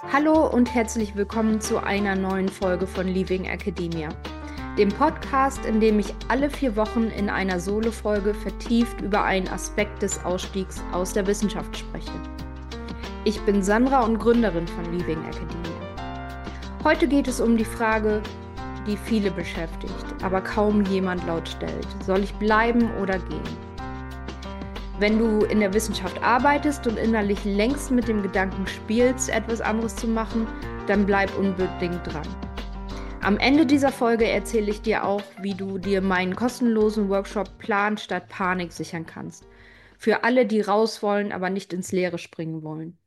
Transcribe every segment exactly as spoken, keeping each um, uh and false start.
Hallo und herzlich willkommen zu einer neuen Folge von Leaving Academia, dem Podcast, in dem ich alle vier Wochen in einer Solo-Folge vertieft über einen Aspekt des Ausstiegs aus der Wissenschaft spreche. Ich bin Sandra und Gründerin von Leaving Academia. Heute geht es um die Frage, die viele beschäftigt, aber kaum jemand laut stellt: Soll ich bleiben oder gehen? Wenn du in der Wissenschaft arbeitest und innerlich längst mit dem Gedanken spielst, etwas anderes zu machen, dann bleib unbedingt dran. Am Ende dieser Folge erzähle ich dir auch, wie du dir meinen kostenlosen Workshop Plan statt Panik sichern kannst. Für alle, die raus wollen, aber nicht ins Leere springen wollen.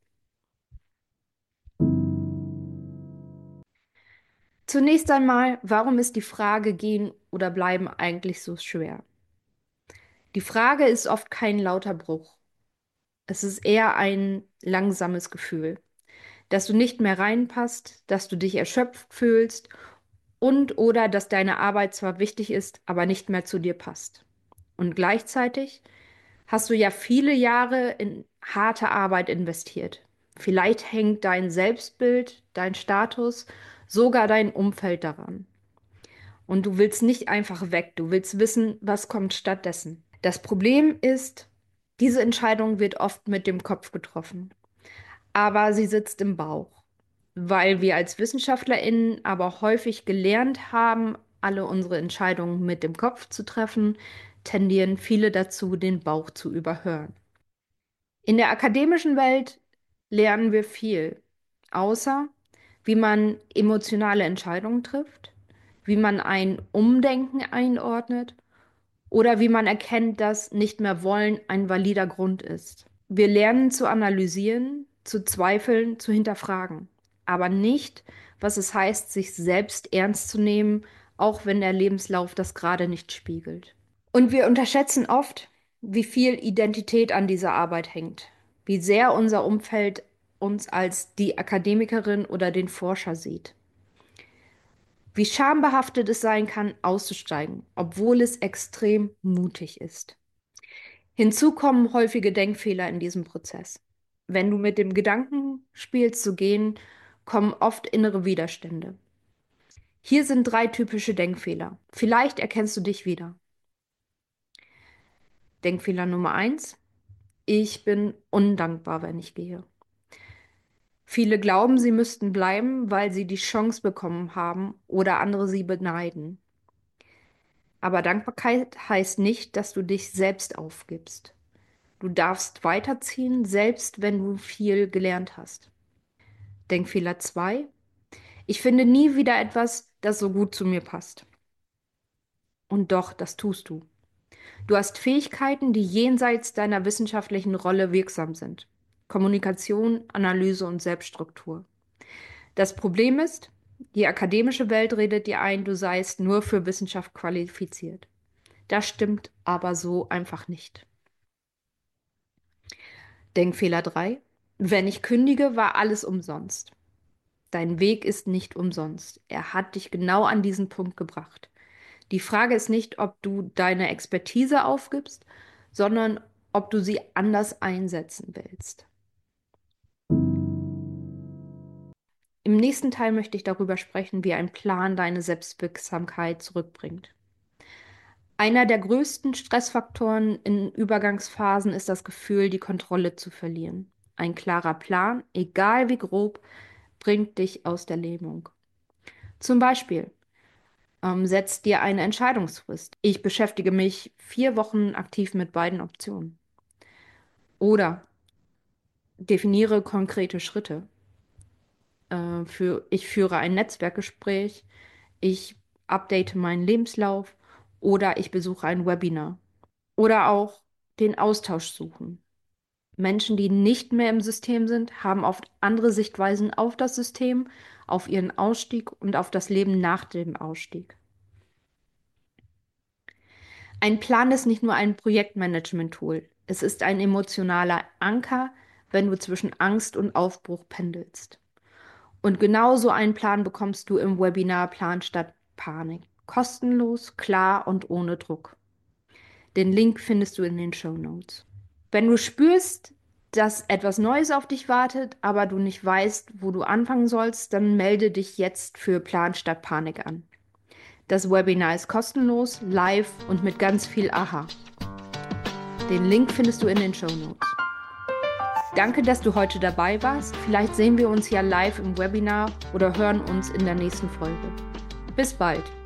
Zunächst einmal, warum ist die Frage gehen oder bleiben eigentlich so schwer? Die Frage ist oft kein lauter Bruch. Es ist eher ein langsames Gefühl, dass du nicht mehr reinpasst, dass du dich erschöpft fühlst und oder dass deine Arbeit zwar wichtig ist, aber nicht mehr zu dir passt. Und gleichzeitig hast du ja viele Jahre in harte Arbeit investiert. Vielleicht hängt dein Selbstbild, dein Status, sogar dein Umfeld daran. Und du willst nicht einfach weg, du willst wissen, was kommt stattdessen. Das Problem ist, diese Entscheidung wird oft mit dem Kopf getroffen, aber sie sitzt im Bauch, weil wir als WissenschaftlerInnen aber häufig gelernt haben, alle unsere Entscheidungen mit dem Kopf zu treffen, tendieren viele dazu, den Bauch zu überhören. In der akademischen Welt lernen wir viel, außer wie man emotionale Entscheidungen trifft, wie man ein Umdenken einordnet oder wie man erkennt, dass nicht mehr wollen ein valider Grund ist. Wir lernen zu analysieren, zu zweifeln, zu hinterfragen, aber nicht, was es heißt, sich selbst ernst zu nehmen, auch wenn der Lebenslauf das gerade nicht spiegelt. Und wir unterschätzen oft, wie viel Identität an dieser Arbeit hängt, wie sehr unser Umfeld uns als die Akademikerin oder den Forscher sieht. Wie schambehaftet es sein kann, auszusteigen, obwohl es extrem mutig ist. Hinzu kommen häufige Denkfehler in diesem Prozess. Wenn du mit dem Gedanken spielst zu gehen, kommen oft innere Widerstände. Hier sind drei typische Denkfehler. Vielleicht erkennst du dich wieder. Denkfehler Nummer eins: Ich bin undankbar, wenn ich gehe. Viele glauben, sie müssten bleiben, weil sie die Chance bekommen haben oder andere sie beneiden. Aber Dankbarkeit heißt nicht, dass du dich selbst aufgibst. Du darfst weiterziehen, selbst wenn du viel gelernt hast. Denkfehler zwei: Ich finde nie wieder etwas, das so gut zu mir passt. Und doch, das tust du. Du hast Fähigkeiten, die jenseits deiner wissenschaftlichen Rolle wirksam sind. Kommunikation, Analyse und Selbststruktur. Das Problem ist, die akademische Welt redet dir ein, du seist nur für Wissenschaft qualifiziert. Das stimmt aber so einfach nicht. Denkfehler drei: Wenn ich kündige, war alles umsonst. Dein Weg ist nicht umsonst. Er hat dich genau an diesen Punkt gebracht. Die Frage ist nicht, ob du deine Expertise aufgibst, sondern ob du sie anders einsetzen willst. Im nächsten Teil möchte ich darüber sprechen, wie ein Plan deine Selbstwirksamkeit zurückbringt. Einer der größten Stressfaktoren in Übergangsphasen ist das Gefühl, die Kontrolle zu verlieren. Ein klarer Plan, egal wie grob, bringt dich aus der Lähmung. Zum Beispiel, ähm, setz dir eine Entscheidungsfrist. Ich beschäftige mich vier Wochen aktiv mit beiden Optionen. Oder definiere konkrete Schritte. Äh, für, ich führe ein Netzwerkgespräch, ich update meinen Lebenslauf oder ich besuche ein Webinar. Oder auch den Austausch suchen. Menschen, die nicht mehr im System sind, haben oft andere Sichtweisen auf das System, auf ihren Ausstieg und auf das Leben nach dem Ausstieg. Ein Plan ist nicht nur ein Projektmanagement-Tool. Es ist ein emotionaler Anker, wenn du zwischen Angst und Aufbruch pendelst. Und genau so einen Plan bekommst du im Webinar Plan statt Panik. Kostenlos, klar und ohne Druck. Den Link findest du in den Show Notes. Wenn du spürst, dass etwas Neues auf dich wartet, aber du nicht weißt, wo du anfangen sollst, dann melde dich jetzt für Plan statt Panik an. Das Webinar ist kostenlos, live und mit ganz viel Aha. Den Link findest du in den Shownotes. Danke, dass du heute dabei warst. Vielleicht sehen wir uns ja live im Webinar oder hören uns in der nächsten Folge. Bis bald!